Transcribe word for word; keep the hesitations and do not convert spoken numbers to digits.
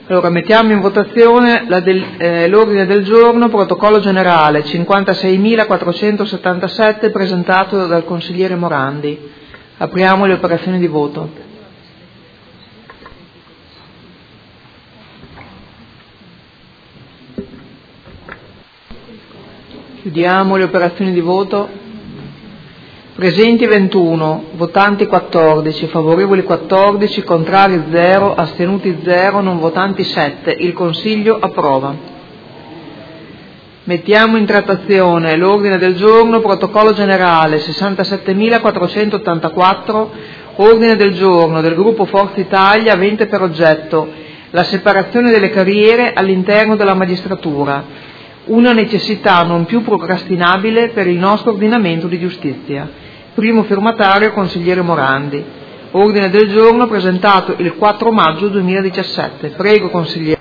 Allora, mettiamo in votazione la del, eh, l'ordine del giorno, protocollo generale cinquantaseimilaquattrocentosettantasette presentato dal consigliere Morandi. Apriamo le operazioni di voto. Chiudiamo le operazioni di voto. Presenti ventuno, votanti quattordici, favorevoli quattordici, contrari zero, astenuti zero, non votanti sette. Il Consiglio approva. Mettiamo in trattazione l'ordine del giorno, protocollo generale sessantasettemilaquattrocentottantaquattro, ordine del giorno del gruppo Forza Italia avente per oggetto la separazione delle carriere all'interno della magistratura, una necessità non più procrastinabile per il nostro ordinamento di giustizia. Primo firmatario consigliere Morandi. Ordine del giorno presentato il quattro maggio duemiladiciassette. Prego consigliere.